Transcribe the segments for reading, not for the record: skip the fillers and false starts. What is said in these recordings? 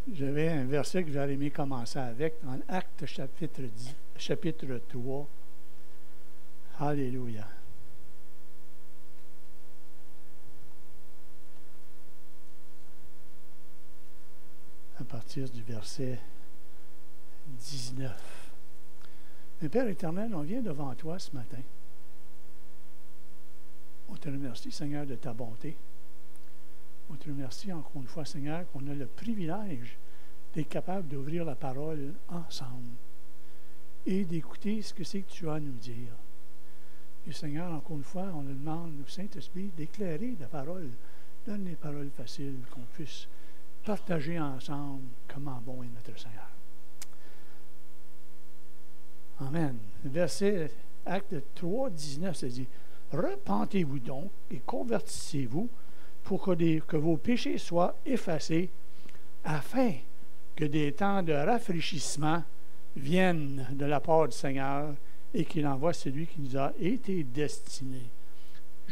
J'avais un verset que j'aurais aimé commencer avec, dans Actes chapitre 3. Alléluia. À partir du verset 19. Mais Père éternel, on vient devant toi ce matin. On te remercie, Seigneur, de ta bonté. On te remercie encore une fois, Seigneur, qu'on a le privilège d'être capable d'ouvrir la parole ensemble et d'écouter ce que c'est que tu as à nous dire. Et Seigneur, encore une fois, on le demande au Saint-Esprit d'éclairer la parole. Donne les paroles faciles, qu'on puisse partager ensemble comment bon est notre Seigneur. Amen. Verset Acte 3, 19, ça dit « Repentez-vous donc et convertissez-vous pour que vos péchés soient effacés, afin que des temps de rafraîchissement viennent de la part du Seigneur et qu'il envoie celui qui nous a été destiné, Jésus-Christ. »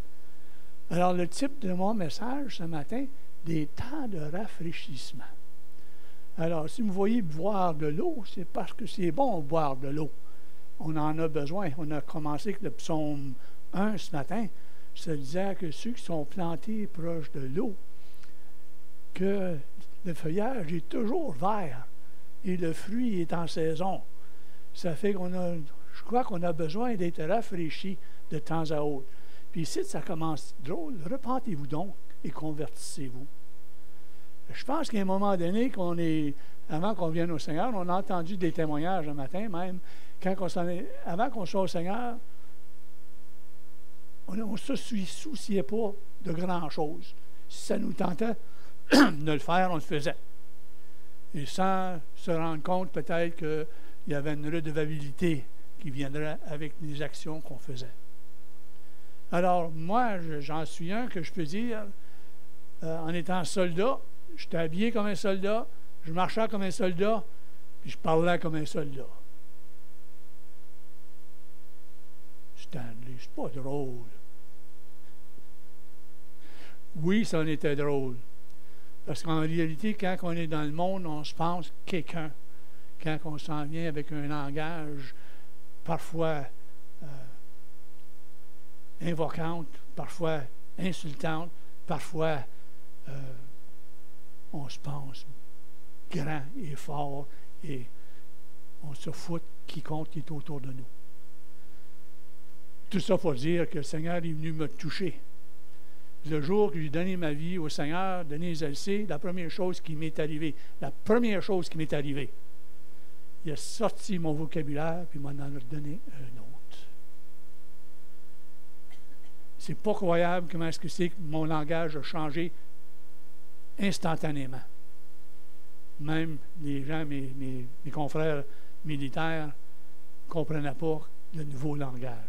Alors, le titre de mon message ce matin, des temps de rafraîchissement. Alors, si vous voyez boire de l'eau, c'est parce que c'est bon boire de l'eau. On en a besoin. On a commencé avec le psaume 1 ce matin. Ça disait que ceux qui sont plantés proches de l'eau, que le feuillage est toujours vert et le fruit est en saison. Ça fait je crois qu'on a besoin d'être rafraîchi de temps à autre. Puis ici, ça commence drôle. Repentez-vous donc et convertissez-vous. Je pense qu'à un moment donné, avant qu'on vienne au Seigneur, on a entendu des témoignages un matin même, avant qu'on soit au Seigneur, on ne se souciait pas de grand-chose. Si ça nous tentait de le faire, on le faisait. Et sans se rendre compte peut-être qu'il y avait une redevabilité qui viendrait avec les actions qu'on faisait. Alors, moi, j'en suis un que je peux dire, en étant soldat, j'étais habillé comme un soldat, je marchais comme un soldat, puis je parlais comme un soldat. Stanley, c'est pas drôle. Oui, ça en était drôle. Parce qu'en réalité, quand on est dans le monde, on se pense quelqu'un. Quand on s'en vient avec un langage parfois invocante, parfois insultante, parfois on se pense grand et fort et on se fout quiconque qui est autour de nous. Tout ça pour dire que le Seigneur est venu me toucher. Le jour que j'ai donné ma vie au Seigneur, donné les LC, la première chose qui m'est arrivée, il a sorti mon vocabulaire puis m'en a donné un autre. C'est pas croyable comment est-ce que c'est que mon langage a changé instantanément. Même les gens, mes confrères militaires, ne comprenaient pas le nouveau langage.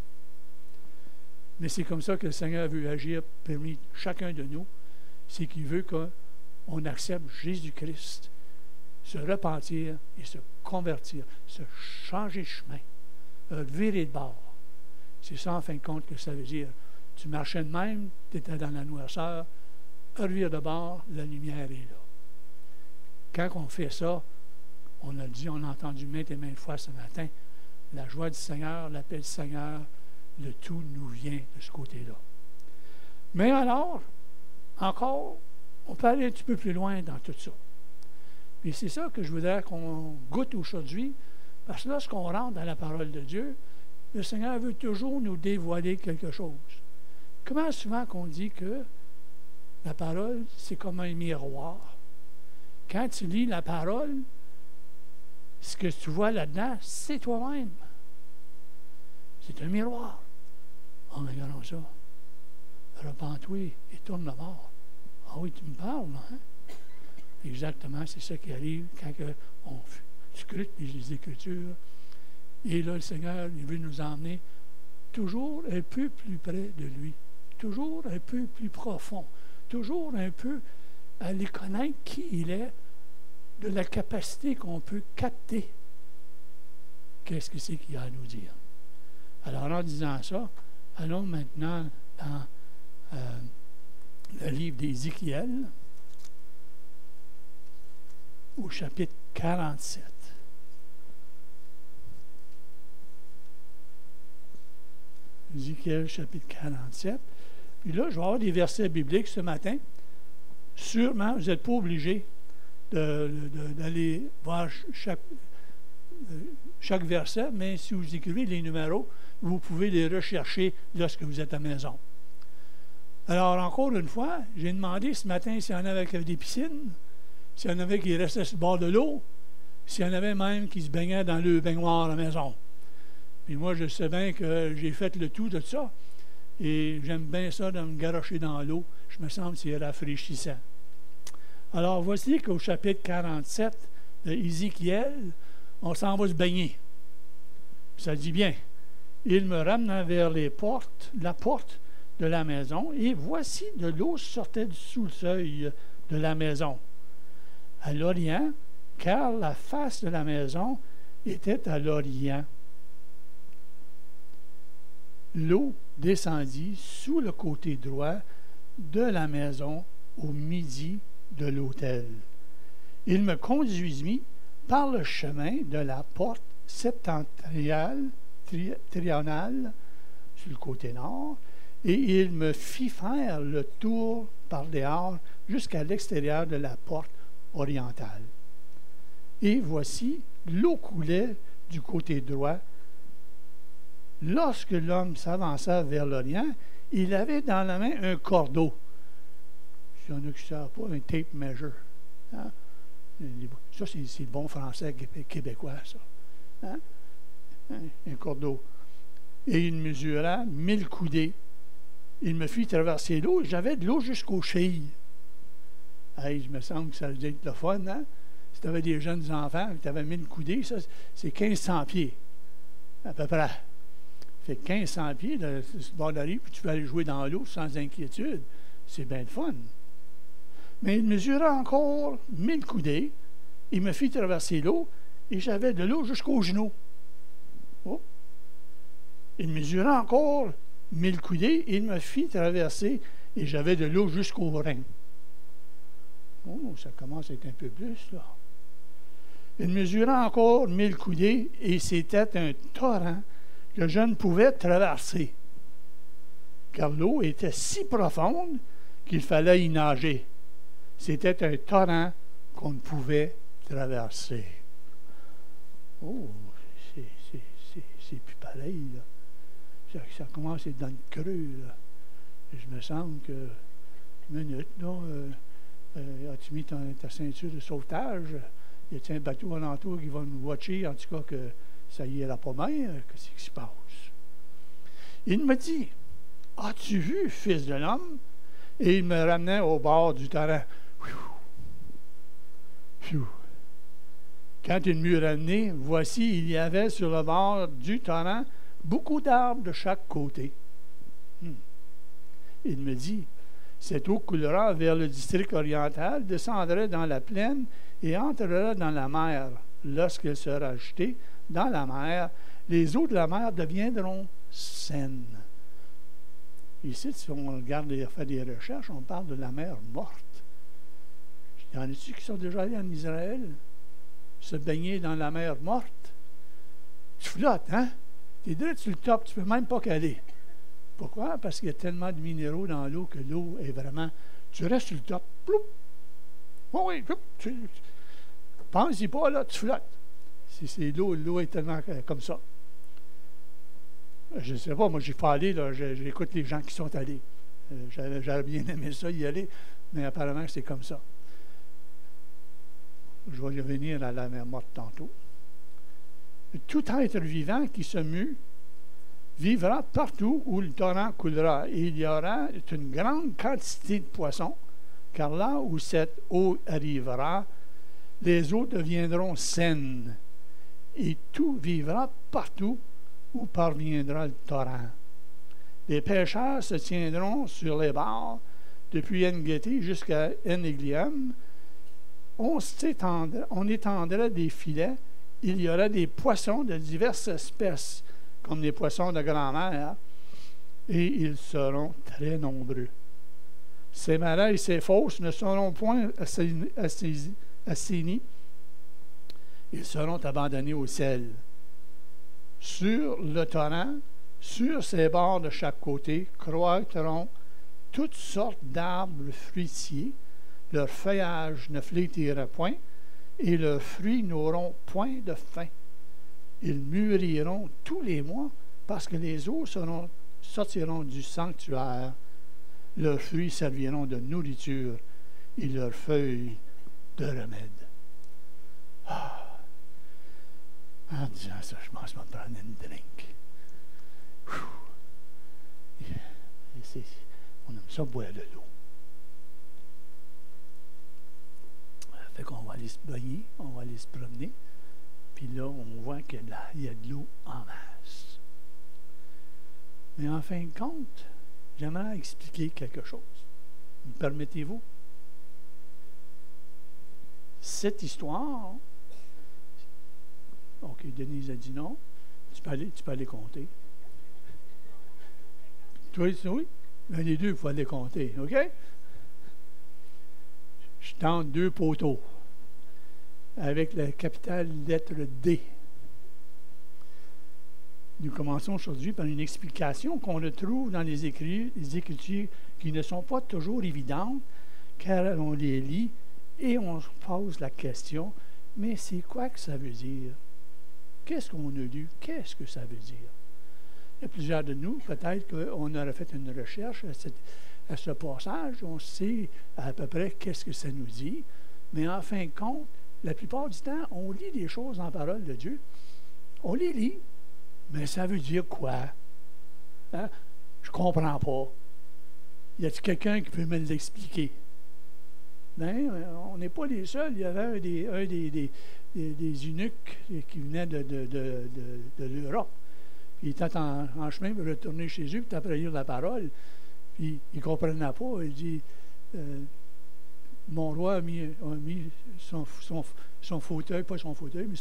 Mais c'est comme ça que le Seigneur veut agir parmi chacun de nous. C'est qu'il veut qu'on accepte Jésus-Christ, se repentir et se convertir, se changer de chemin, virer de bord. C'est ça, en fin de compte, que ça veut dire. Tu marchais de même, tu étais dans la noirceur, revire de bord, la lumière est là. Quand on fait ça, on a entendu maintes et maintes fois ce matin, la joie du Seigneur, la paix du Seigneur, le tout nous vient de ce côté-là. Mais alors, encore, on peut aller un petit peu plus loin dans tout ça. Et c'est ça que je voudrais qu'on goûte aujourd'hui, parce que lorsqu'on rentre dans la parole de Dieu, le Seigneur veut toujours nous dévoiler quelque chose. Comment souvent qu'on dit que la parole, c'est comme un miroir. Quand tu lis la parole, ce que tu vois là-dedans, c'est toi-même. C'est un miroir. Oh, regardons ça. Repens-toi et tourne le bord. Ah oui, tu me parles, hein? Exactement, c'est ça qui arrive quand on scrute les Écritures. Et là, le Seigneur, il veut nous emmener toujours un peu plus près de lui, toujours un peu plus profond, toujours un peu à aller connaître qui il est, de la capacité qu'on peut capter. Qu'est-ce que c'est qu'il a à nous dire? Alors, en disant ça, allons maintenant dans le livre d'Ézéchiel. au chapitre 47. Ézéchiel, chapitre 47. Puis là, je vais avoir des versets bibliques ce matin. Sûrement, vous n'êtes pas obligé d'aller voir chaque verset, mais si vous écrivez les numéros, vous pouvez les rechercher lorsque vous êtes à la maison. Alors, encore une fois, j'ai demandé ce matin s'il y en avait qui avaient des piscines, s'il y en avait qui restaient sur le bord de l'eau, s'il y en avait même qui se baignaient dans le baignoire à la maison. Puis moi, je sais bien que j'ai fait le tout de ça, et j'aime bien ça de me garrocher dans l'eau. Je me sens que c'est rafraîchissant. Alors, voici qu'au chapitre 47 de Ézéchiel, on s'en va se baigner. Ça dit bien. Il me ramena vers la porte de la maison, et voici de l'eau sortait sous le seuil de la maison, à l'orient, car la face de la maison était à l'orient. L'eau descendit sous le côté droit de la maison au midi de l'autel. Il me conduisit par le chemin de la porte septentrionale sur le côté nord, et il me fit faire le tour par dehors jusqu'à l'extérieur de la porte orientale. Et voici, l'eau coulait du côté droit. Lorsque l'homme s'avança vers l'orient, il avait dans la main un cordeau. Si on a qui ne savent pas, un tape measure. Hein? Ça, c'est le bon français québécois, ça. Hein? Un cordeau. Et il mesura 1000 coudées. Il me fit traverser l'eau. J'avais de l'eau jusqu'aux chevilles. Hey, je me semble que ça devait être le fun, hein? Si tu avais des jeunes enfants, tu avais 1000 coudées, ça, c'est 1500 pieds, à peu près. Fait 1500 pieds de ce bord de la rive, puis tu peux aller jouer dans l'eau sans inquiétude. C'est bien le fun. Mais il mesura encore 1000 coudées. Il me fit traverser l'eau, et j'avais de l'eau jusqu'aux genoux. Oh. Il mesura encore 1000 coudées, et il me fit traverser, et j'avais de l'eau jusqu'aux reins. Oh, ça commence à être un peu plus, là. Il mesura encore 1000 coudées, et c'était un torrent que je ne pouvais traverser, car l'eau était si profonde qu'il fallait y nager. C'était un torrent qu'on ne pouvait traverser. Oh, c'est plus pareil, là. Ça commence à être dans le creux, là. Je me sens que, minute, là, as-tu mis ta ceinture de sauvetage? Y a-t-il un bateau alentour qui va nous watcher, en tout cas que ça y ira pas bien? Qu'est-ce qui se passe? Il me dit, as-tu vu, fils de l'homme? Et il me ramenait au bord du torrent. Quand il m'eut ramené, voici, il y avait sur le bord du torrent beaucoup d'arbres de chaque côté. Il me dit, cette eau coulera vers le district oriental, descendrait dans la plaine et entrera dans la mer. Lorsqu'elle sera jetée dans la mer, les eaux de la mer deviendront saines. Ici, si on regarde et fait des recherches, on parle de la mer morte. Y en a-t-il qui sont déjà allés en Israël se baigner dans la mer morte? Tu flottes, hein? Tu es direct sur le top, tu ne peux même pas caler. Pourquoi? Parce qu'il y a tellement de minéraux dans l'eau que l'eau est vraiment... Tu restes sur le top. Ploup! Oh oui, ploup! Pense-y pas, là, tu flottes. C'est l'eau est tellement comme ça. Je ne sais pas, moi, j'ai pas allé, là, j'écoute les gens qui sont allés. J'aurais bien aimé ça, y aller, mais apparemment, c'est comme ça. Je vais revenir à la mer morte tantôt. Tout être vivant qui se mue vivra partout où le torrent coulera, et il y aura une grande quantité de poissons, car là où cette eau arrivera, les eaux deviendront saines, et tout vivra partout où parviendra le torrent. Les pêcheurs se tiendront sur les bords, depuis En-Gedi jusqu'à En-Eglaim. On étendra des filets, il y aura des poissons de diverses espèces, comme les poissons de grand-mère, et ils seront très nombreux. Ces marais et ces fosses ne seront point assainis, Ils seront abandonnés au sel. Sur le torrent, sur ses bords de chaque côté, croîtront toutes sortes d'arbres fruitiers. Leur feuillage ne flétira point, et leurs fruits n'auront point de fin. Ils mûriront tous les mois, parce que les eaux sortiront du sanctuaire. Leurs fruits serviront de nourriture, et leurs feuilles de remède. En disant ça, je pense que je vais me prendre une drink. On aime ça boire de l'eau. Fait qu'on va aller se baigner, on va aller se promener. Puis là, on voit qu'il y a de l'eau en masse. Mais en fin de compte, j'aimerais expliquer quelque chose. Me permettez-vous? Cette histoire, OK, Denise a dit non. Tu peux aller compter. Toi, oui? Mais les deux, il faut aller compter, OK? Je tente 2 poteaux avec la capitale lettre D. Nous commençons aujourd'hui par une explication qu'on retrouve dans les Écritures qui ne sont pas toujours évidentes, car on les lit et on se pose la question, mais c'est quoi que ça veut dire? Qu'est-ce qu'on a lu? Qu'est-ce que ça veut dire? Il y a plusieurs de nous, peut-être qu'on aurait fait une recherche à ce passage, on sait à peu près qu'est-ce que ça nous dit, mais en fin de compte, la plupart du temps, on lit des choses en la parole de Dieu. On les lit, mais ça veut dire quoi? Hein? Je ne comprends pas. Y a-t-il quelqu'un qui peut me l'expliquer? Ben, on n'est pas les seuls. Il y avait un des eunuques qui venait de l'Europe. Il était en chemin pour retourner chez eux, puis après lire la parole. Puis il ne comprenait pas. Il dit, mon roi a mis son fauteuil, pas son fauteuil, mais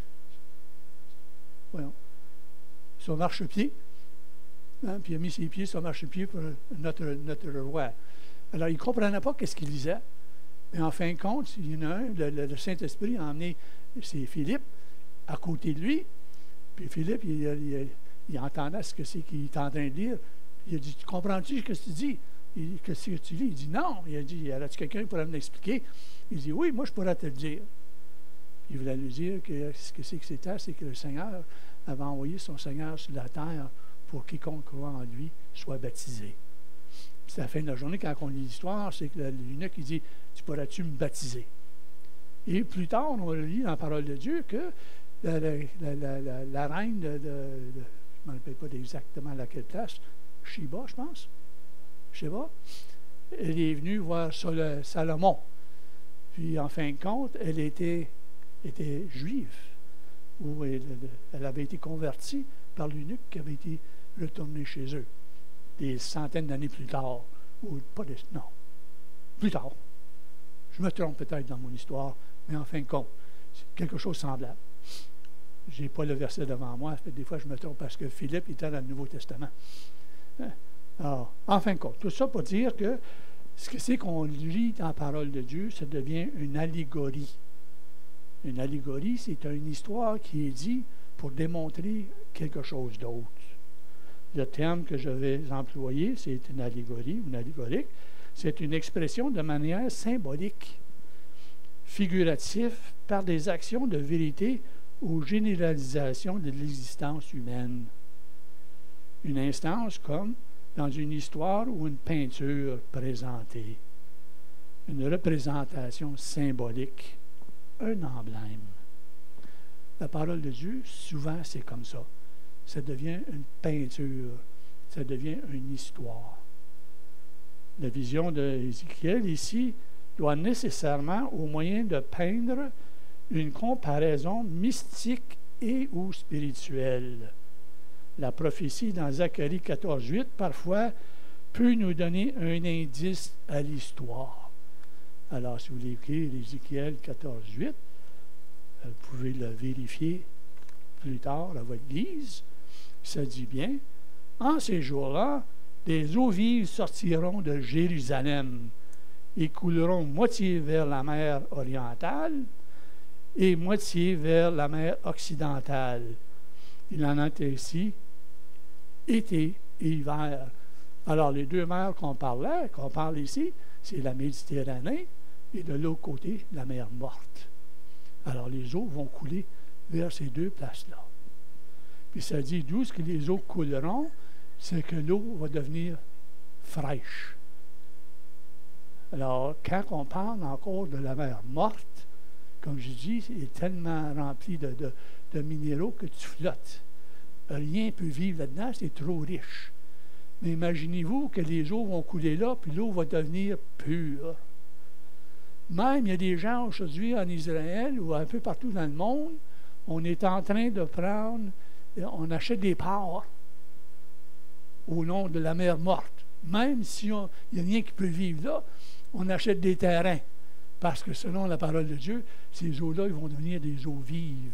son marchepied. Hein, puis il a mis ses pieds sur le marchepied pour notre roi. Alors, il ne comprenait pas qu'est-ce qu'il lisait. Mais en fin de compte, il y en a un, le Saint-Esprit a emmené, c'est Philippe, à côté de lui. Puis Philippe, il entendait ce que c'est qu'il est en train de lire. Il a dit, tu comprends-tu ce que tu dis? Qu'est-ce que tu lis? Il dit, non. Il a dit, y a-t-il quelqu'un qui pourrait me l'expliquer? Il dit, oui, moi, je pourrais te le dire. Il voulait lui dire que ce que c'était, c'est que le Seigneur avait envoyé son Seigneur sur la terre pour quiconque croit en lui soit baptisé. C'est à la fin de la journée, quand on lit l'histoire, c'est que l'eunuque, il dit, tu pourrais-tu me baptiser? Et plus tard, on lit dans la parole de Dieu que la reine je ne me rappelle pas exactement laquelle place, Sheba, je pense. Sheba. Elle est venue voir Salomon. Puis, en fin de compte, elle était juive. Ou elle avait été convertie par l'eunuque qui avait été retourné chez eux. Des centaines d'années plus tard. Ou pas non. Plus tard. Je me trompe peut-être dans mon histoire, mais en fin de compte, c'est quelque chose de semblable. Je n'ai pas le verset devant moi, des fois je me trompe parce que Philippe était dans le Nouveau Testament. Alors, en fin de compte, tout ça pour dire que ce que c'est qu'on lit dans la parole de Dieu, ça devient une allégorie. Une allégorie, c'est une histoire qui est dite pour démontrer quelque chose d'autre. Le terme que je vais employer, c'est une allégorie, une allégorique. C'est une expression de manière symbolique, figurative, par des actions de vérité ou généralisation de l'existence humaine. Une instance comme dans une histoire ou une peinture présentée. Une représentation symbolique, un emblème. La parole de Dieu, souvent, c'est comme ça. Ça devient une peinture, ça devient une histoire. La vision d'Ézéchiel ici doit nécessairement, au moyen de peindre, une comparaison mystique et ou spirituelle. La prophétie dans Zacharie 14,8, parfois, peut nous donner un indice à l'histoire. Alors, si vous voulez écrire Ézéchiel 14,8, vous pouvez le vérifier plus tard à votre guise. Ça dit bien, en ces jours-là, des eaux vives sortiront de Jérusalem et couleront moitié vers la mer orientale et moitié vers la mer occidentale. Il en est ainsi été et hiver. Alors, les deux mers qu'on parle ici, c'est la Méditerranée et de l'autre côté, la mer Morte. Alors, les eaux vont couler vers ces deux places-là. Puis ça dit d'où est-ce que les eaux couleront, c'est que l'eau va devenir fraîche. Alors, quand on parle encore de la mer Morte, comme je dis, elle est tellement remplie de minéraux que tu flottes. Rien ne peut vivre là-dedans, c'est trop riche. Mais imaginez-vous que les eaux vont couler là, puis l'eau va devenir pure. Même, il y a des gens aujourd'hui en Israël ou un peu partout dans le monde, on est en train de prendre, on achète des parts au nom de la mer Morte. Même s'il n'y a rien qui peut vivre là, on achète des terrains. Parce que selon la parole de Dieu, ces eaux-là, ils vont devenir des eaux vives.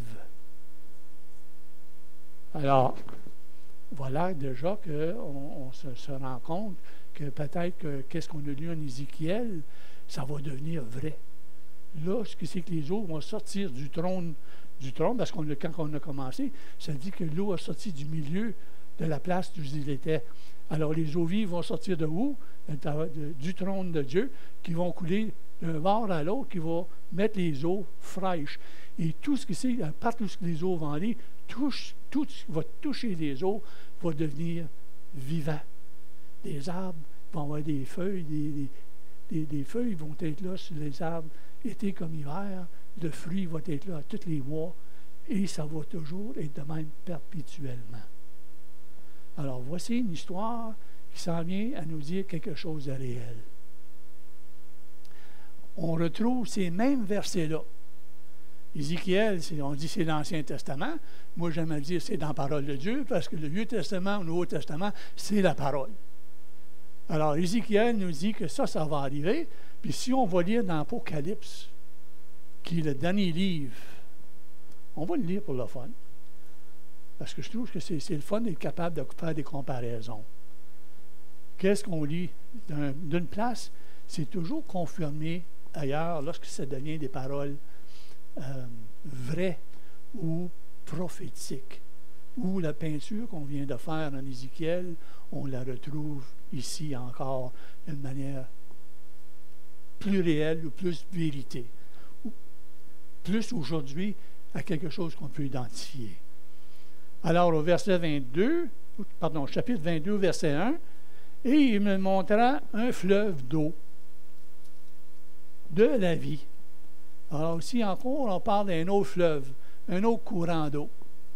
Alors, voilà déjà qu'on se rend compte que peut-être que qu'est-ce qu'on a lu en Ézéchiel, ça va devenir vrai. Là, ce que c'est que les eaux vont sortir du trône, parce que quand on a commencé, ça dit que l'eau a sorti du milieu de la place où ils étaient. Alors, les eaux vives vont sortir de où? Du trône de Dieu, qui vont couler d'un bord à l'autre, qui va mettre les eaux fraîches. Et tout ce que c'est, partout où les eaux vont aller, tout ce qui va toucher les eaux va devenir vivant. Les arbres vont avoir des feuilles, des feuilles vont être là sur les arbres, été comme hiver, le fruit va être là tous les mois, et ça va toujours être de même perpétuellement. Alors, voici une histoire qui s'en vient à nous dire quelque chose de réel. On retrouve ces mêmes versets-là. Ézéchiel, on dit c'est l'Ancien Testament. Moi, j'aime à dire c'est dans la parole de Dieu, parce que le Vieux Testament, le Nouveau Testament, c'est la parole. Alors, Ézéchiel nous dit que ça va arriver. Puis si on va lire dans l'Apocalypse, qui est le dernier livre, on va le lire pour le fun. Parce que je trouve que c'est le fun d'être capable de faire des comparaisons. Qu'est-ce qu'on lit d'une place? C'est toujours confirmé ailleurs lorsque ça devient des paroles vraies ou prophétiques. Ou la peinture qu'on vient de faire en Ézéchiel, on la retrouve ici encore d'une manière plus réelle ou plus vérité. Ou plus aujourd'hui à quelque chose qu'on peut identifier. Alors, au verset 22, chapitre 22, verset 1, « Et il me montra un fleuve d'eau de la vie. » Alors, ici encore, on parle d'un autre fleuve, un autre courant d'eau.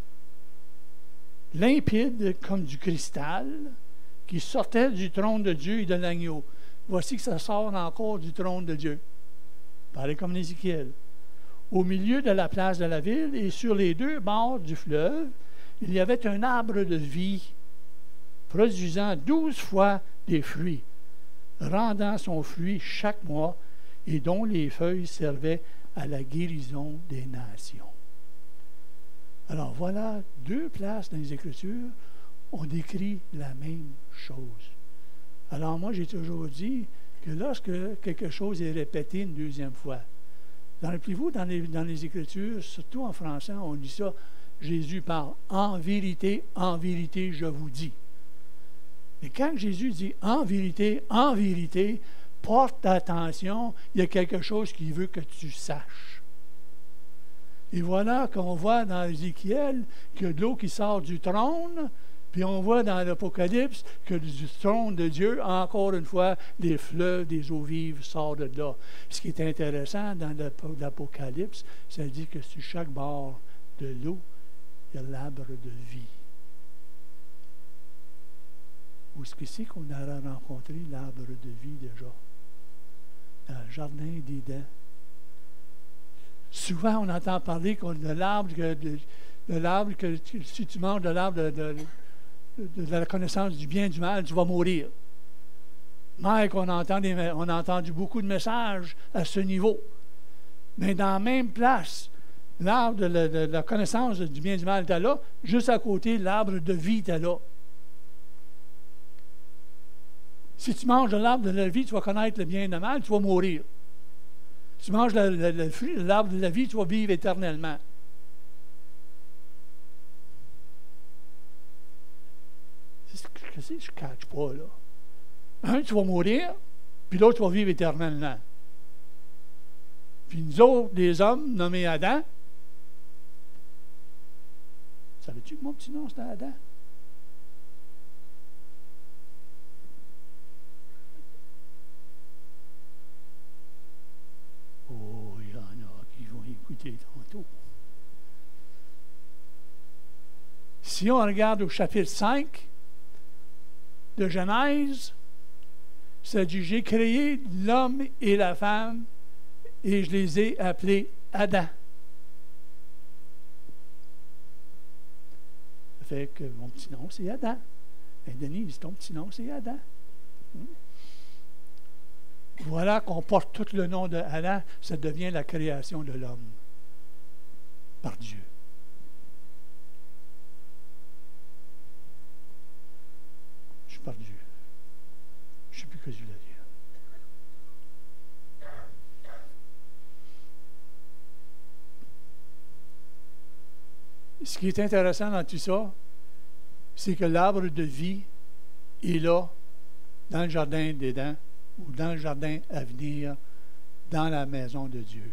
Limpide comme du cristal, qui sortait du trône de Dieu et de l'agneau. Voici que ça sort encore du trône de Dieu. Pareil comme Ézéchiel. Au milieu de la place de la ville et sur les deux bords du fleuve, il y avait un arbre de vie, produisant 12 fois des fruits, rendant son fruit chaque mois et dont les feuilles servaient à la guérison des nations. Alors voilà, deux places dans les Écritures, on décrit la même chose. Alors moi, j'ai toujours dit que lorsque quelque chose est répété une deuxième fois, rappelez-vous, dans les Écritures, surtout en français, on dit ça, Jésus parle « en vérité, je vous dis ». Mais quand Jésus dit « en vérité, porte attention, il y a quelque chose qu'il veut que tu saches ». Et voilà qu'on voit dans Ézéchiel qu'il y a de l'eau qui sort du trône, puis on voit dans l'Apocalypse que du trône de Dieu, encore une fois, des fleuves, des eaux vives sortent de là. Ce qui est intéressant dans l'Apocalypse, ça dit que sur chaque bord de l'eau, il y a l'arbre de vie. Où est-ce que c'est qu'on a rencontré l'arbre de vie déjà? Dans le jardin d'Éden. Souvent, on entend parler de l'arbre que si tu manges de l'arbre de la connaissance du bien et du mal, tu vas mourir. Mike, on a entendu beaucoup de messages à ce niveau. Mais dans la même place, l'arbre de la connaissance du bien et du mal était là, juste à côté, l'arbre de vie était là. Si tu manges de l'arbre de la vie, tu vas connaître le bien et le mal, tu vas mourir. Tu manges le fruit de l'arbre de la vie, tu vas vivre éternellement. C'est ce que je ne cache pas, là. Un, tu vas mourir, puis l'autre, tu vas vivre éternellement. Puis nous autres, les hommes, nommés Adam, savais-tu que mon petit nom, c'était Adam? Oh, il y en a qui vont écouter tantôt. Si on regarde au chapitre 5 de Genèse, ça dit, j'ai créé l'homme et la femme et je les ai appelés Adam. Ça fait que mon petit nom, c'est Adam. Et Denise, ton petit nom, c'est Adam. Voilà qu'on porte tout le nom de Adam, ça devient la création de l'homme par Dieu. Je suis par Dieu. Je ne sais plus que je voulais dire. Ce qui est intéressant dans tout ça, c'est que l'arbre de vie est là, dans le jardin d'Éden, ou dans le jardin à venir, dans la maison de Dieu.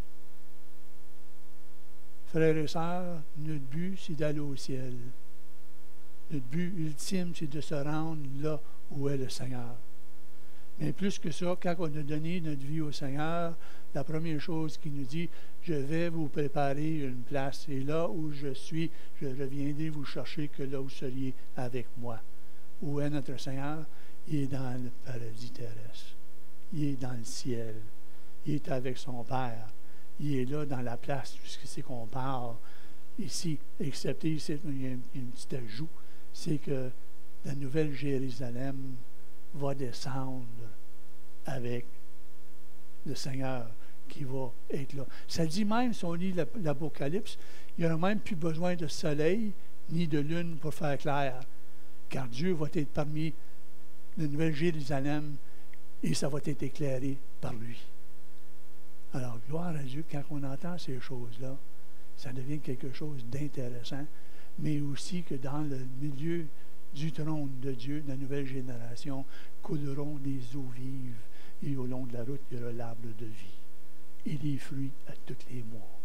Frères et sœurs, notre but, c'est d'aller au ciel. Notre but ultime, c'est de se rendre là où est le Seigneur. Mais plus que ça, quand on a donné notre vie au Seigneur, la première chose qu'il nous dit, je vais vous préparer une place. Et là où je suis, je reviendrai vous chercher que là où vous seriez avec moi. Où est notre Seigneur? Il est dans le paradis terrestre. Il est dans le ciel. Il est avec son Père. Il est là dans la place, puisque c'est qu'on parle ici, excepté ici, il y a un petit ajout, c'est que la nouvelle Jérusalem va descendre avec le Seigneur qui va être là. Ça dit même, si on lit l'Apocalypse, il n'y aura même plus besoin de soleil ni de lune pour faire clair, car Dieu va être parmi la nouvelle Jérusalem et ça va être éclairé par lui. Alors, gloire à Dieu, quand on entend ces choses-là, ça devient quelque chose d'intéressant, mais aussi que dans le milieu du trône de Dieu, de la nouvelle génération, couleront des eaux vives, et au long de la route, il y aura l'arbre de vie, et des fruits à tous les mois.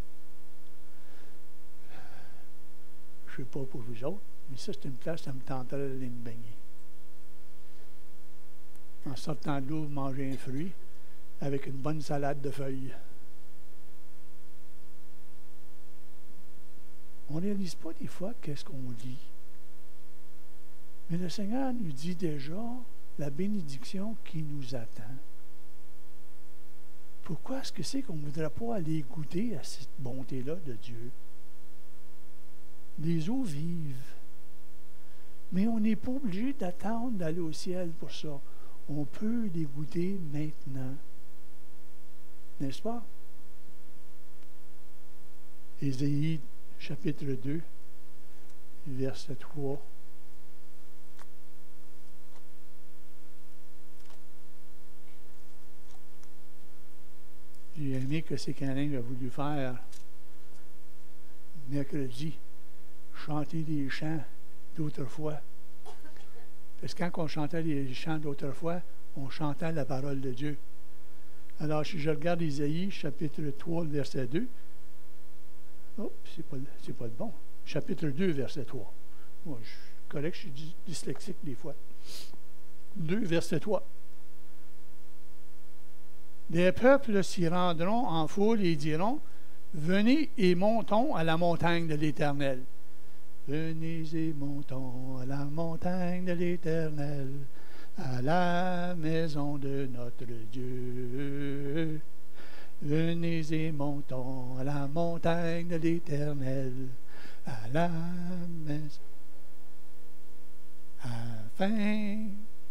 Je ne sais pas pour vous autres, mais ça, c'est une place, ça me tenterait d'aller me baigner. En sortant de l'eau, manger un fruit, avec une bonne salade de feuilles. On ne réalise pas des fois qu'est-ce qu'on lit. Mais le Seigneur nous dit déjà la bénédiction qui nous attend. Pourquoi est-ce que c'est qu'on ne voudrait pas aller goûter à cette bonté-là de Dieu? Les eaux vives. Mais on n'est pas obligé d'attendre d'aller au ciel pour ça. On peut les goûter maintenant. N'est-ce pas? Ésaïe, chapitre 2, verset 3. J'ai aimé que c'est Canin a voulu faire mercredi, chanter des chants d'autrefois. Parce que quand on chantait les chants d'autrefois, on chantait la parole de Dieu. Alors, si je regarde Ésaïe, chapitre 3, verset 2, oh, c'est pas le bon. Chapitre 2, verset 3. Moi, je suis correct, je suis dyslexique des fois. 2, verset 3. Des peuples s'y rendront en foule et diront, venez et montons à la montagne de l'Éternel. Venez et montons à la montagne de l'Éternel, à la maison de notre Dieu. Venez et montons à la montagne de l'Éternel, à la maison, afin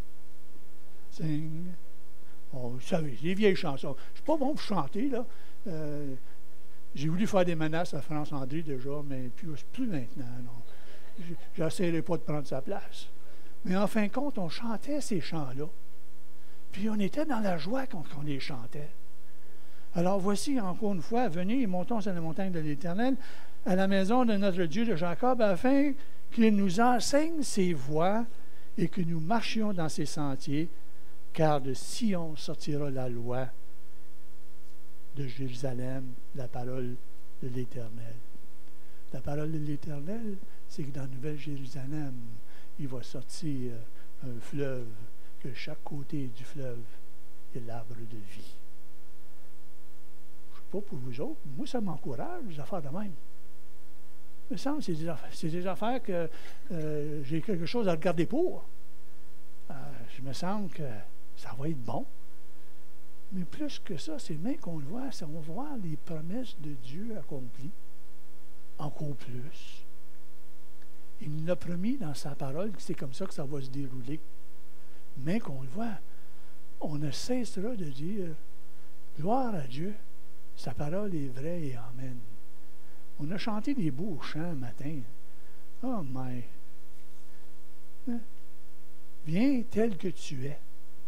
sing. Oh, vous savez, les vieilles chansons. Je ne suis pas bon pour chanter, là. J'ai voulu faire des menaces à France André déjà, mais plus maintenant, non. J'essaierai pas de prendre sa place. Mais en fin de compte, on chantait ces chants-là. Puis on était dans la joie quand on les chantait. Alors voici, encore une fois, venez et montons sur la montagne de l'Éternel, à la maison de notre Dieu de Jacob, afin qu'il nous enseigne ses voies et que nous marchions dans ses sentiers, car de Sion sortira la loi, de Jérusalem, la parole de l'Éternel. La parole de l'Éternel, c'est que dans la Nouvelle-Jérusalem, il va sortir un fleuve, que chaque côté du fleuve, il y a l'arbre de vie. Je ne sais pas pour vous autres, moi ça m'encourage, les affaires de même. Il me semble que c'est des affaires que j'ai quelque chose à regarder pour. Je me semble que ça va être bon. Mais plus que ça, c'est même qu'on le voit, on va voir les promesses de Dieu accomplies. Encore plus. Il nous l'a promis dans sa parole que c'est comme ça que ça va se dérouler. Mais qu'on le voit, on ne cessera de dire gloire à Dieu, sa parole est vraie et amen. On a chanté des beaux chants matin. Oh my! Hein? Viens tel que tu es.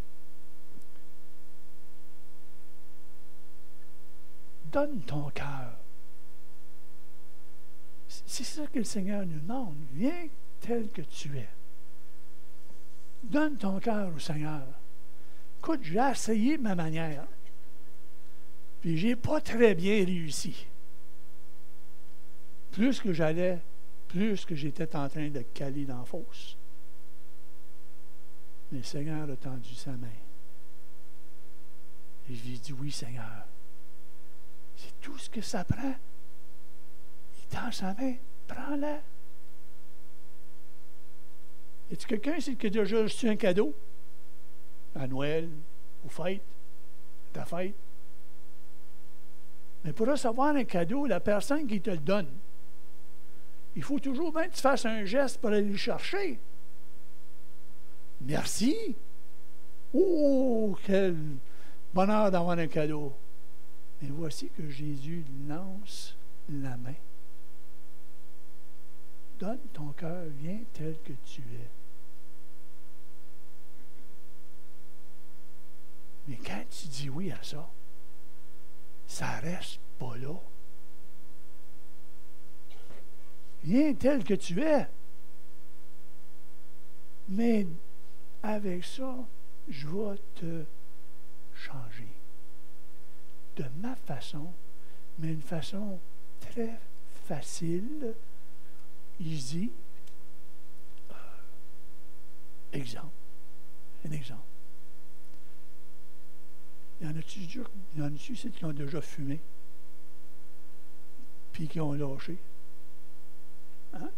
Donne ton cœur. C'est ça que le Seigneur nous demande. Viens tel que tu es. Donne ton cœur au Seigneur. Écoute, j'ai essayé ma manière. Puis j'ai pas très bien réussi. Plus que j'allais, plus que j'étais en train de caler dans la fosse. Mais le Seigneur a tendu sa main. Et je lui ai dit, oui, Seigneur. C'est tout ce que ça prend. Il tend sa main. Prends-la. Y a-t-il quelqu'un ici qui a déjà reçu un cadeau? À Noël, aux fêtes, à ta fête? Mais pour recevoir un cadeau, la personne qui te le donne, il faut toujours bien que tu fasses un geste pour aller le chercher. Merci. Oh, quel bonheur d'avoir un cadeau. Mais voici que Jésus lance la main. Donne ton cœur, viens tel que tu es. Mais quand tu dis oui à ça, ça reste pas là. Viens tel que tu es. Mais avec ça, je vais te changer. De ma façon, mais une façon très facile, easy. Exemple. Un exemple. Il y en a-tu ici qui ont déjà fumé? Puis qui ont lâché? Hein?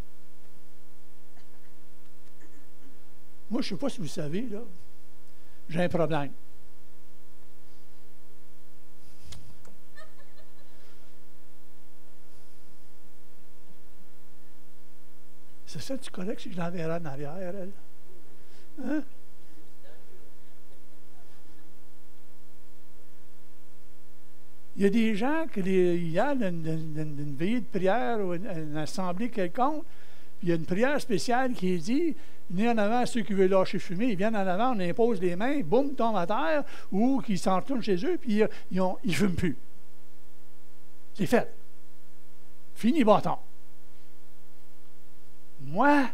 Moi, je ne sais pas si vous savez, là, j'ai un problème. C'est ça, tu connais que je l'enverrai en arrière, elle? Hein? Il y a des gens qui, hier, une veillée de prière ou une assemblée quelconque, il y a une prière spéciale qui est dit, venez en avant ceux qui veulent lâcher fumer, ils viennent en avant, on impose les mains, boum, tombent à terre, ou qu'ils s'en retournent chez eux, puis ils ne fument plus. C'est fait. Fini bâton. Moi,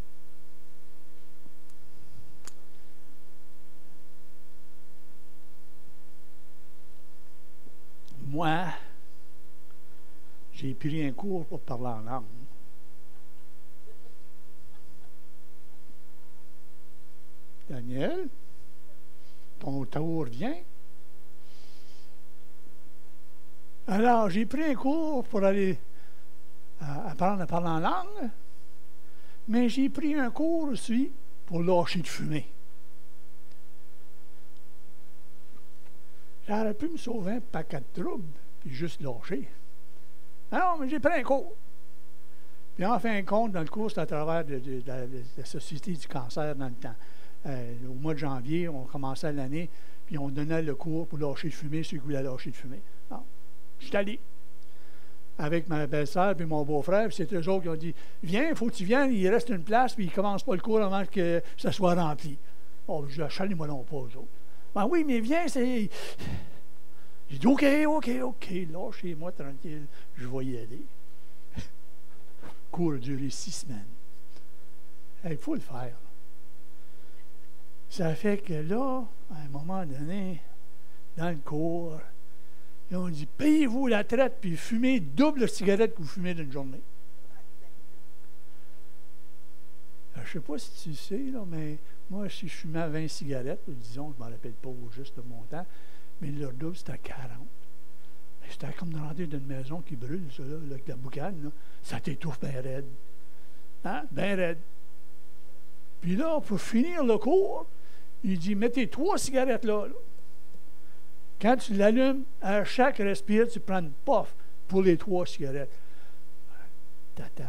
j'ai pris un cours pour parler en langue. Daniel, ton tour vient. Alors, j'ai pris un cours pour aller apprendre à parler en langue, mais j'ai pris un cours aussi pour lâcher de fumer. J'aurais pu me sauver un paquet de troubles, puis juste lâcher. Alors, mais j'ai pris un cours. Puis en fin de compte, dans le cours, c'est à travers de la Société du cancer dans le temps. Au mois de janvier, on commençait l'année, puis on donnait le cours pour lâcher de fumer, ceux qui voulaient lâcher de fumer. Alors, je suis allé avec ma belle-sœur et mon beau-frère, puis c'est eux autres qui ont dit « Viens, il faut que tu viennes, il reste une place, puis il ne commence pas le cours avant que ça soit rempli. » Oh, je dis « Chalez-moi non pas, eux autres. » Ben oui, mais viens, c'est... J'ai dit, OK, lâchez-moi tranquille, je vais y aller. Le cours a duré 6 semaines. Il faut le faire. Ça fait que là, à un moment donné, dans le cours, ils ont dit, payez-vous la traite, puis fumez double de cigarettes que vous fumez d'une journée. Je ne sais pas si tu sais, là, mais moi, si je fumais 20 cigarettes, disons, je ne m'en rappelle pas au juste le montant, mais leur double, c'était 40. Mais c'était comme de rentrer d'une maison qui brûle, ça, là, avec la boucane, là. Ça t'étouffe bien raide. Hein? Bien raide. Puis là, pour finir le cours, il dit, mettez 3 cigarettes là. Quand tu l'allumes, à chaque respire, tu prends une puff pour les 3 cigarettes. Tata.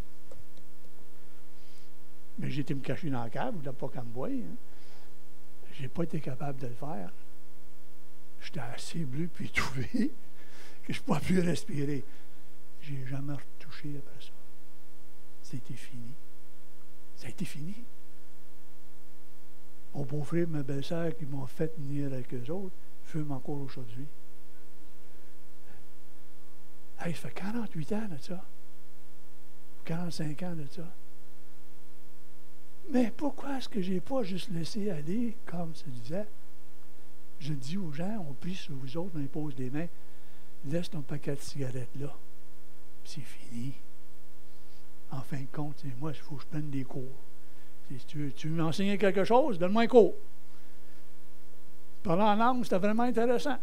Mais j'ai été me cacher dans la cave, vous n'avez pas qu'à me voir. Hein. Je n'ai pas été capable de le faire. J'étais assez bleu puis étouffé que je ne pouvais plus respirer. Je n'ai jamais retouché après ça. C'était fini. Ça a été fini. Mon beau-frère et ma belle-sœur qui m'ont fait venir avec eux autres fument encore aujourd'hui. Hey, ça fait 48 ans de ça. 45 ans de ça. Mais pourquoi est-ce que je n'ai pas juste laissé aller, comme se disait? Je dis aux gens, on prie sur vous autres, on impose des mains, laisse ton paquet de cigarettes là. C'est fini. En fin de compte, moi, il faut que je prenne des cours. Si tu veux m'enseigner quelque chose, donne-moi un cours. Parler en langue, c'était vraiment intéressant.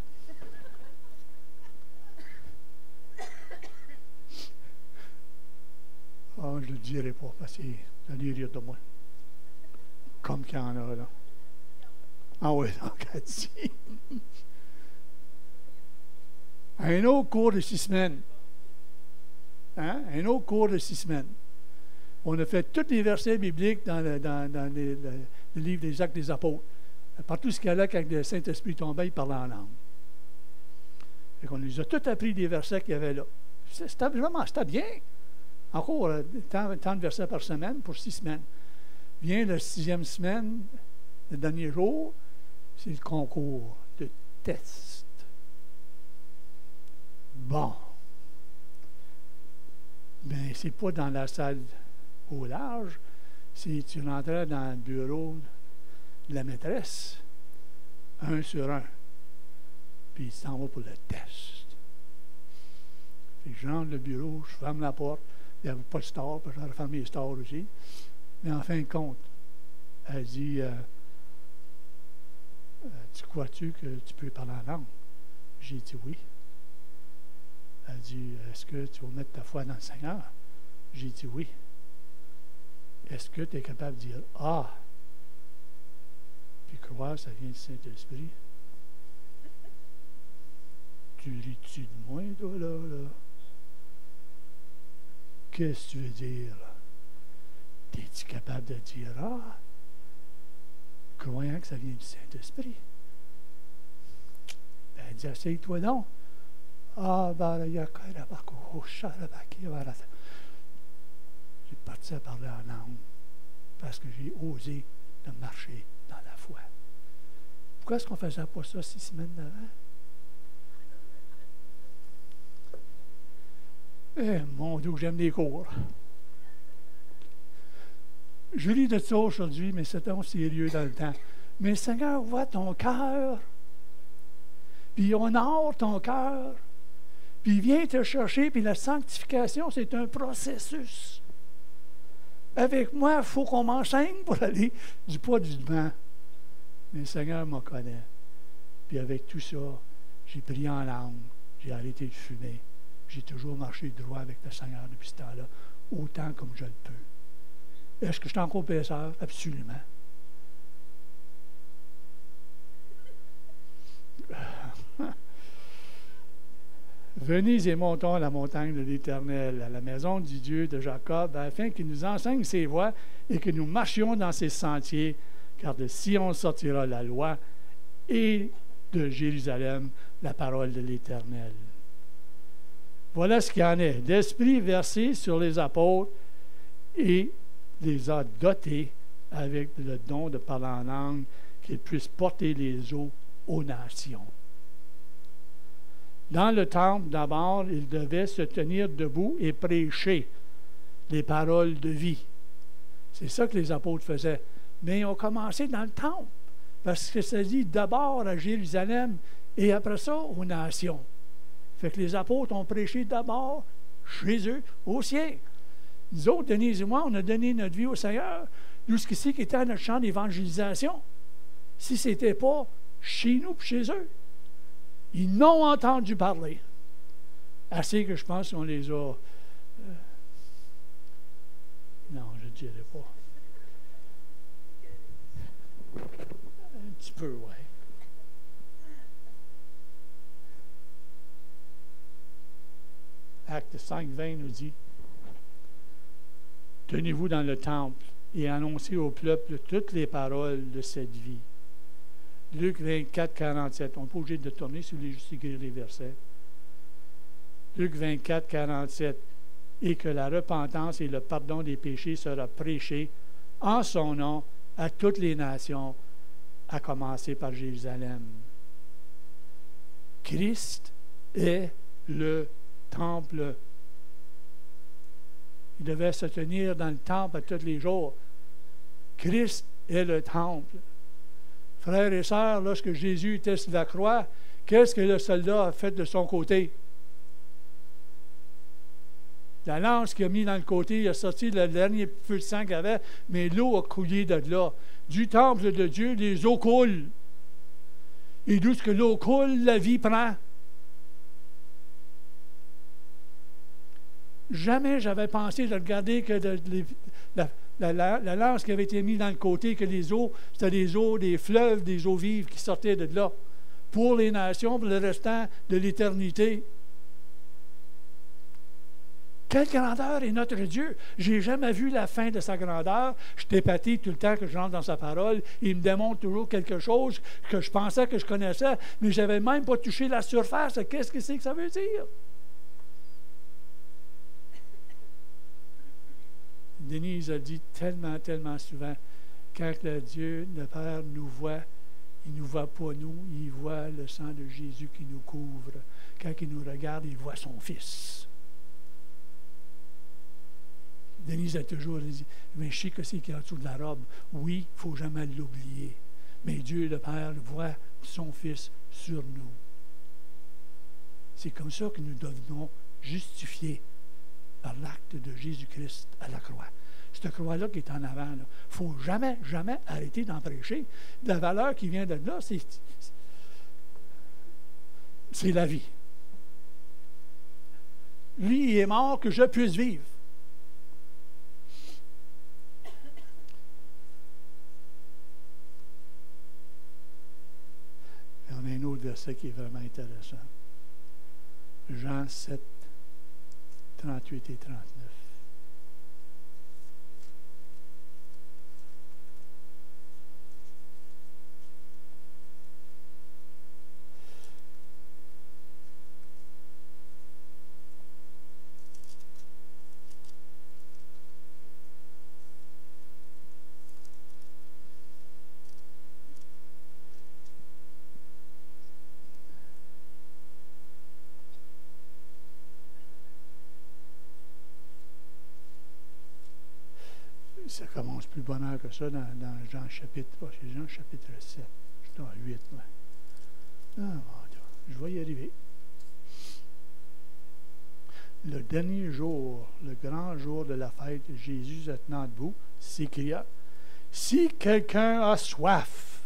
Ah, je ne le dirai pas, parce que ça allait rire de moi. Comme qu'il y en a, là. Ah oui, donc, elle dit. Un autre cours de 6 semaines. Hein? Un autre cours de 6 semaines. On a fait tous les versets bibliques dans le livre des Actes des Apôtres. Partout ce qu'il y a là, quand le Saint-Esprit tombait, il parlait en langue. On nous a tous appris des versets qu'il y avait là. C'était bien. Encore, tant de versets par semaine pour 6 semaines. Vient la 6e semaine, le dernier jour, c'est le concours de test. Bon. Mais c'est pas dans la salle au large, c'est tu rentrais dans le bureau de la maîtresse, 1 sur 1, puis tu t'en vas pour le test. Fait que je rentre dans le bureau, je ferme la porte, il n'y avait pas de star, parce que j'aurais fermé les stars aussi. Mais en fin de compte, elle dit, tu crois-tu que tu peux parler en langue? J'ai dit oui. Elle dit, est-ce que tu vas mettre ta foi dans le Seigneur? J'ai dit oui. Est-ce que tu es capable de dire ah? Puis croire que ça vient du Saint-Esprit? Tu ris-tu de moi, toi, là? Qu'est-ce que tu veux dire, là? Es-tu capable de dire ah? Croyant que ça vient du Saint-Esprit? Ben, elle dit, essaye-toi donc. Ah, j'ai parti à parler en langue parce que j'ai osé de marcher dans la foi. Pourquoi est-ce qu'on ne faisait pas ça 6 semaines d'avant? Eh, mon Dieu, j'aime les cours. Je lis de ça aujourd'hui, mais c'est un sérieux dans le temps. Mais le Seigneur voit ton cœur, puis il honore ton cœur, puis il vient te chercher, puis la sanctification, c'est un processus. Avec moi, il faut qu'on m'enseigne pour aller du pas du devant. Mais le Seigneur me connaît. Puis avec tout ça, j'ai prié en langue, j'ai arrêté de fumer. J'ai toujours marché droit avec le Seigneur depuis ce temps-là, autant comme je le peux. Est-ce que je suis encore pécheur? Absolument. Venez et montons à la montagne de l'Éternel, à la maison du Dieu de Jacob, afin qu'il nous enseigne ses voies et que nous marchions dans ses sentiers, car de Sion sortira la loi et de Jérusalem la parole de l'Éternel. Voilà ce qu'il y en est. L'Esprit versé sur les apôtres et les a dotés avec le don de parler en langue, qu'ils puissent porter les eaux aux nations. Dans le temple, d'abord, ils devaient se tenir debout et prêcher les paroles de vie. C'est ça que les apôtres faisaient. Mais ils ont commencé dans le temple, parce que ça dit d'abord à Jérusalem et après ça aux nations. Fait que les apôtres ont prêché d'abord chez eux, au ciel. Nous autres, Denise et moi, on a donné notre vie au Seigneur, jusqu'ici qui était notre champ d'évangélisation. Si ce n'était pas chez nous et chez eux, ils n'ont entendu parler. Assez que je pense qu'on les a... non, je ne dirais pas. Un petit peu, oui. Acte 5, 20 nous dit: tenez-vous dans le temple et annoncez au peuple toutes les paroles de cette vie. Luc 24, 47. On n'est pas obligé de tourner sur les juste écrire les versets. Luc 24, 47. Et que la repentance et le pardon des péchés sera prêché en son nom à toutes les nations, à commencer par Jérusalem. Christ est le temple. Il devait se tenir dans le temple à tous les jours. Christ est le temple. Frères et sœurs, lorsque Jésus était sur la croix, qu'est-ce que le soldat a fait de son côté? La lance qu'il a mis dans le côté, il a sorti le dernier feu de sang qu'il avait, mais l'eau a coulé de là. Du temple de Dieu, les eaux coulent. Et d'où ce que l'eau coule, la vie prend. Jamais j'avais pensé de regarder que la lance qui avait été mise dans le côté, que les eaux, c'était des eaux, des fleuves, des eaux vives qui sortaient de là, pour les nations, pour le restant de l'éternité. Quelle grandeur est notre Dieu! Je n'ai jamais vu la fin de sa grandeur. Je suis épaté tout le temps que je rentre dans sa parole. Il me démontre toujours quelque chose que je pensais que je connaissais, mais je n'avais même pas touché la surface. Qu'est-ce que c'est que ça veut dire? Denise a dit tellement, tellement souvent, quand le Dieu, le Père, nous voit, il ne nous voit pas nous, il voit le sang de Jésus qui nous couvre. Quand il nous regarde, il voit son Fils. Denise a toujours dit, mais je sais que c'est qu'il y a en dessous de la robe. Oui, il ne faut jamais l'oublier. Mais Dieu, le Père, voit son Fils sur nous. C'est comme ça que nous devenons justifiés par l'acte de Jésus-Christ à la croix. Cette croix-là qui est en avant, il ne faut jamais, jamais arrêter d'en prêcher. La valeur qui vient de là, c'est la vie. Lui, il est mort que je puisse vivre. Et on a un autre verset qui est vraiment intéressant. Jean 7, 38 et 39. Ça commence plus bonheur que ça dans Jean chapitre, c'est Jean chapitre 7. Je suis dans 8, là. Ah, mon Dieu, je vais y arriver. Le dernier jour, le grand jour de la fête, Jésus se tenant debout, s'écria: si quelqu'un a soif,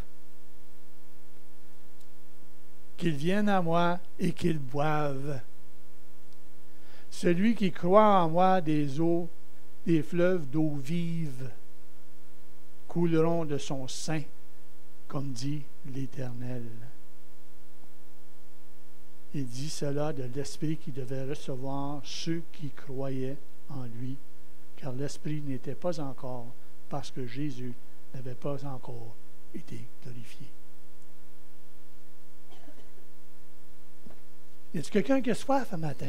qu'il vienne à moi et qu'il boive. Celui qui croit en moi, des fleuves d'eau vive couleront de son sein, comme dit l'Éternel. Il dit cela de l'Esprit qui devait recevoir ceux qui croyaient en lui, car l'Esprit n'était pas encore, parce que Jésus n'avait pas encore été glorifié. Y a-t-il quelqu'un qui a soif ce matin?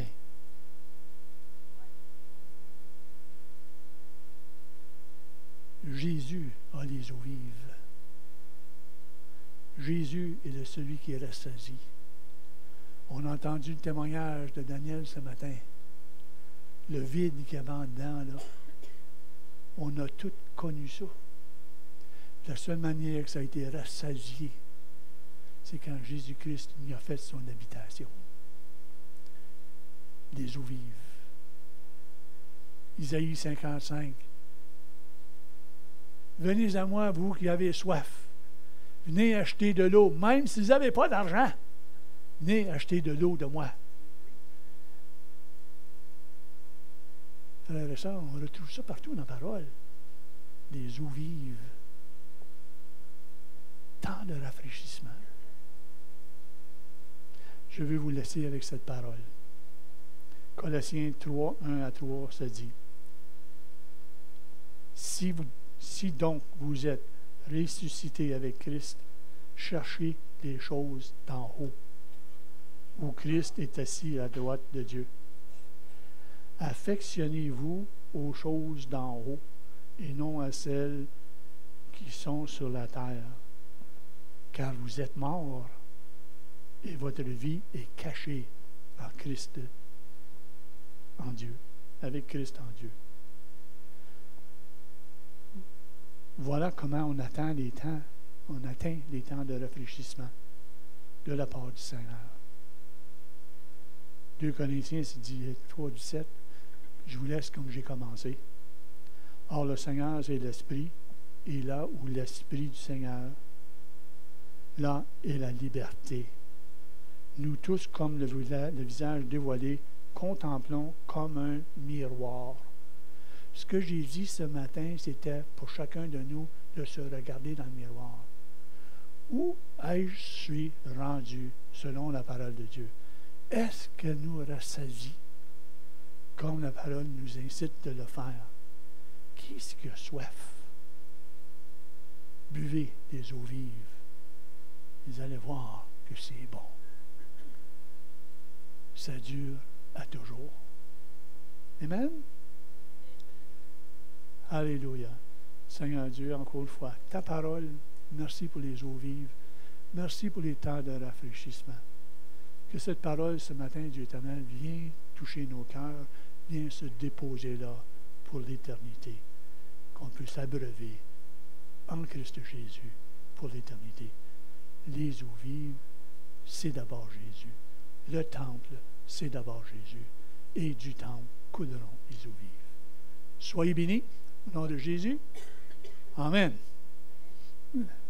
Jésus a les eaux vives. Jésus est celui qui rassaisit. On a entendu le témoignage de Daniel ce matin. Le vide qu'il y avait en dedans, là. On a tous connu ça. La seule manière que ça a été rassasié, c'est quand Jésus-Christ y a fait son habitation. Les eaux vives. Isaïe 55. Venez à moi, vous qui avez soif. Venez acheter de l'eau, même si vous n'avez pas d'argent. Venez acheter de l'eau de moi. Frères et sœurs, on retrouve ça partout dans la parole. Des eaux vives. Tant de rafraîchissement. Je vais vous laisser avec cette parole. Colossiens 3, 1 à 3, ça dit: Si donc vous êtes ressuscités avec Christ, cherchez les choses d'en haut, où Christ est assis à la droite de Dieu. Affectionnez-vous aux choses d'en haut et non à celles qui sont sur la terre, car vous êtes morts et votre vie est cachée en Christ, en Dieu, avec Christ en Dieu. Voilà comment on atteint les temps de rafraîchissement de la part du Seigneur. 2 Corinthiens, c'est dit 3 du 7. Je vous laisse comme j'ai commencé. Or, le Seigneur, c'est l'Esprit, et là où l'Esprit du Seigneur, là est la liberté. Nous tous, comme le visage dévoilé, contemplons comme un miroir. Ce que j'ai dit ce matin, c'était pour chacun de nous de se regarder dans le miroir. Où ai-je rendu selon la parole de Dieu? Est-ce qu'elle nous rassasie comme la parole nous incite de le faire? Qui est-ce qui a soif? Buvez des eaux vives. Vous allez voir que c'est bon. Ça dure à toujours. Amen? Alléluia. Seigneur Dieu, encore une fois, ta parole, merci pour les eaux vives. Merci pour les temps de rafraîchissement. Que cette parole ce matin, Dieu éternel, vienne toucher nos cœurs, vienne se déposer là pour l'éternité. Qu'on puisse abreuver en Christ Jésus pour l'éternité. Les eaux vives, c'est d'abord Jésus. Le temple, c'est d'abord Jésus. Et du temple couleront les eaux vives. Soyez bénis au nom de Jésus. Amen.